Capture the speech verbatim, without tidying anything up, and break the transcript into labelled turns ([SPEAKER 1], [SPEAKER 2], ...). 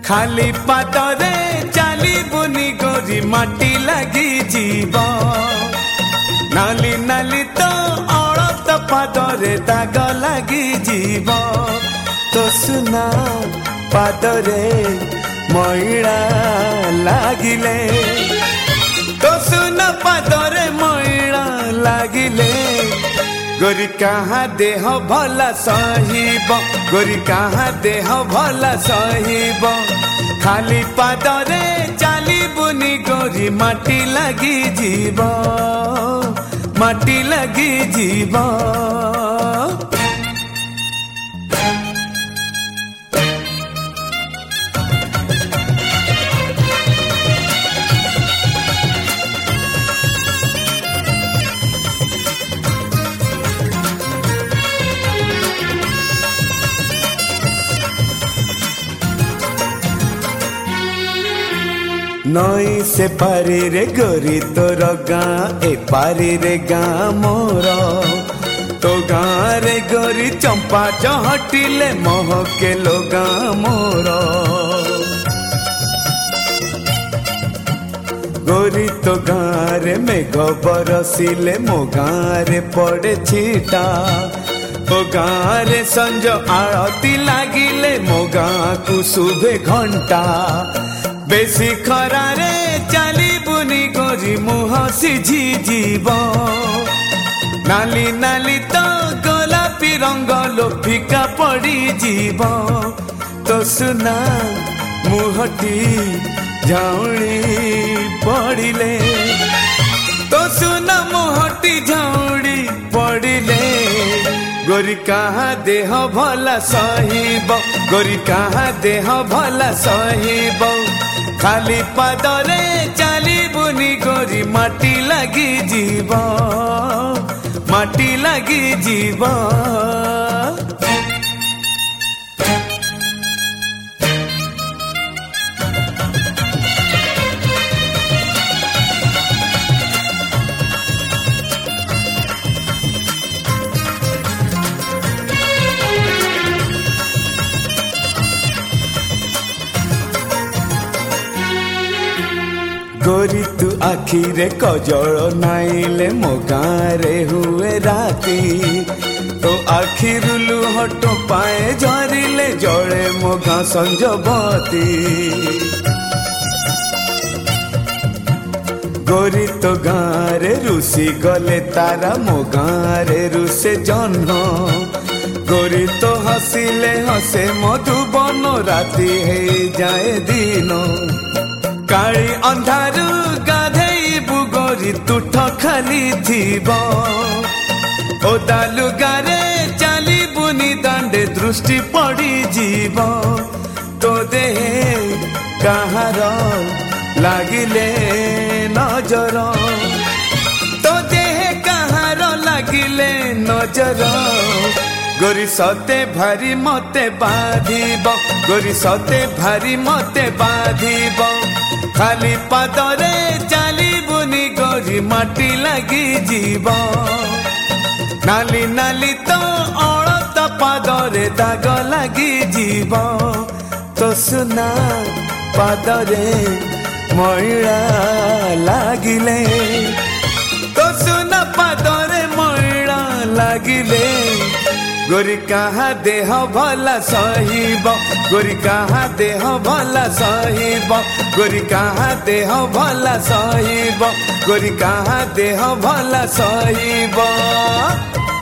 [SPEAKER 1] खाली पादरे चलबुनि गोरी माटी लगी जीव नाली नाली तो अड़त पादरे दाग लगी जीव तो सुना पादरे मैला लागिले तो सुना पादरे मैला लागिले गोरी कहाँ देह भला सहिब गोरी कहाँ देह भला सहिब खाली पादरे चलबुनि गोरी माटी लगी जीव माटी लगी जीव नई से पारी रे गोरी तोर गाँ ए पारी रे गाँ मोर तो गाँ रे गोरी चंपा चहटिले महके लो गाँ मोर गोरी तो गाँ रे मेघ बरसिले मो गाँ रे पड़े छिटा तो गाँ रे संज आरती लागिले मो गाँ को शुभे घंटा बेसी खरारे चलबुनि गोरी मुह सिझी जीव नाली नाली तो गोलापी रंग लो फिका पड़ी जीव तो सुना मुहटी झाउणी पड़िले तो सुना मुहटी झाउणी पड़िले गोरी कहाँ देह भला सहिब गोरी कहाँ देह भला सहिब खाली पादरे चलबुनि गोरी माटी लगी जीव माटी लगी जीव गोरी तू आखिरे कजल नाइले मो गाँ रे हुए राती तो आखिरु लुहट पाए झरिले जड़े मो गाँ संजबती गोरी तो गाँ रे रुसी गले तारा मो गाँ रे रुसे जन्म गोरी तो हसिले हसे मधुबन राती हे जाए दिन काली अंधारू गाधेबु गोरी तुठ खाली थीब ओदा लुगारे चलबुनि दांडे दृष्टि पड़ी जीव तो देहे कहार लागिले नजर तो देहे कहार लागिले नजर गोरी सते भारी मते बाधिब गोरी सते भारी मते बाधिब खाली पादरे चलबुनि गोरी माटी लगी जीव नाली नाली तो अड़त पादरे दाग लगी जीव तो सुना पादरे मैला लागिले तो सुना पादरे मैला लागिले गोरी कहाँ देह भला सहिब गोरी कहाँ देह भला सहिब गोरी कहाँ देह भला सहिब गोरी कहाँ देह भला सहिब।